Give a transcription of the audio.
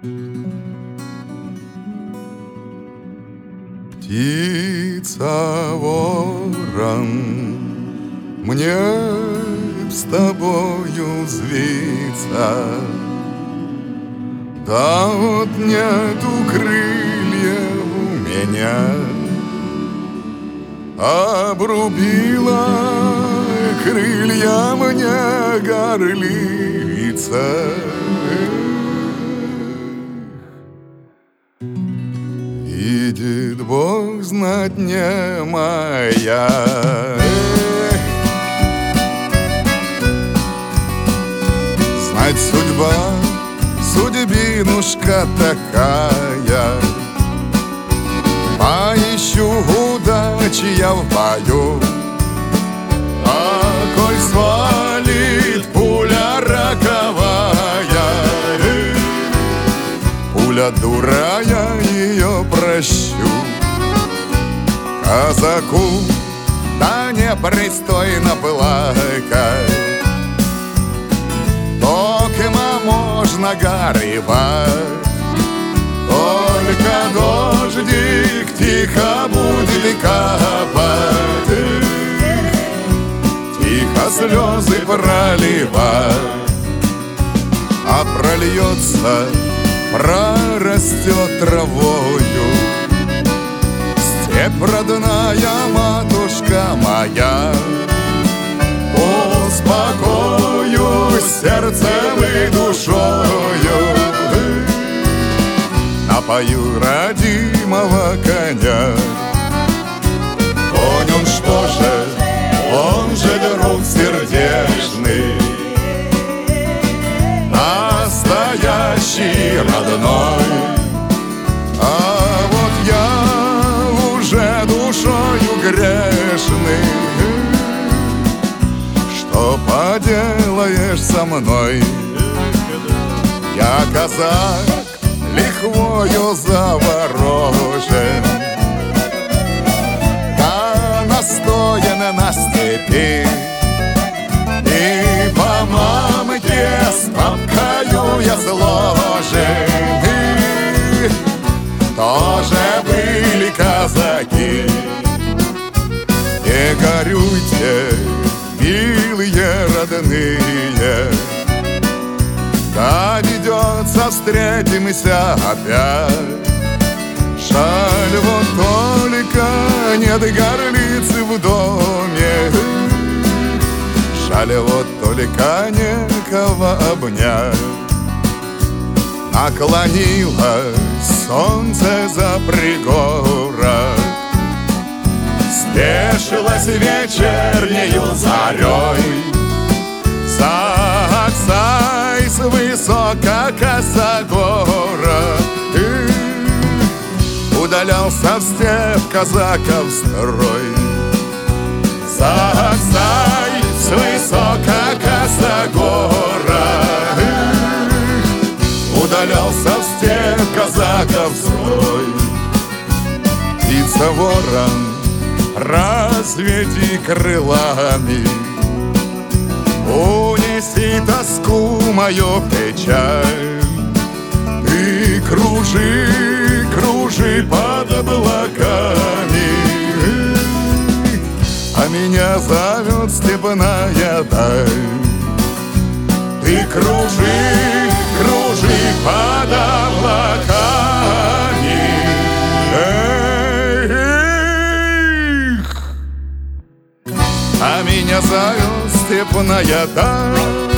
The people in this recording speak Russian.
Птица, ворон, мне с тобою взвиться, да вот нету крыльев у меня. Обрубила крылья мне горлица. Видит Бог, знать не моя. Знать судьба, судьбинушка такая. Поищу удачи я в бою, а коль свалит пуля роковая, пуля дура, я ее прощу. Казаку да непристойно плакать, токма можно горевать. Только дождик тихо будет капать, тихо слезы проливать. А прольется, прорастет травою степь родная, матушка моя. Успокоюсь сердцем и душою, напою родимого коня. Конь он что же, он же друг сердечный, настоящий, родной. А вот я уже душою грешный, что поделаешь со мной? Я казак, лихвою заворожен, да настоян на степи, и по мамке с папкою я сложен. И тоже были казаки. Не горюйте, милые родные, доведется, встретимся опять. Жаль, вот только нет горлицы в доме, жаль, вот только некого обнять. Наклонилось солнце за пригорок, спешилась вечернею зарей. Саксай с высока косогора, удалялся в степь казаков строй. Саксай с высока косогора, удалялся в степь казаков строй. Птица, ворон, разведи крылами, унеси тоску мою печаль. Ты кружи, кружи под облаками, а меня зовет степная даль. Ты кружи, кружи под облаками, а меня зовет степная даль.